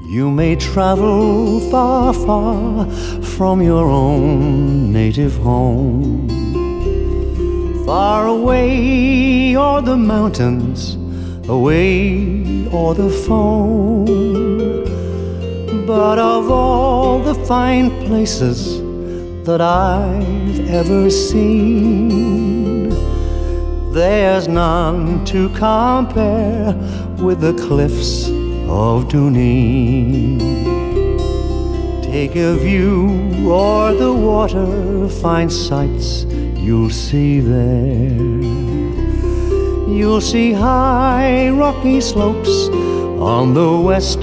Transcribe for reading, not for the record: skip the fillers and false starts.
You may travel far, far from your own native home. Far away o'er the mountains, away o'er the foam. But of all the fine places that I've ever seen, there's none to compare with the cliffs of Dunedin. Take a view o'er the water, fine sights you'll see there. You'll see high rocky slopes on the west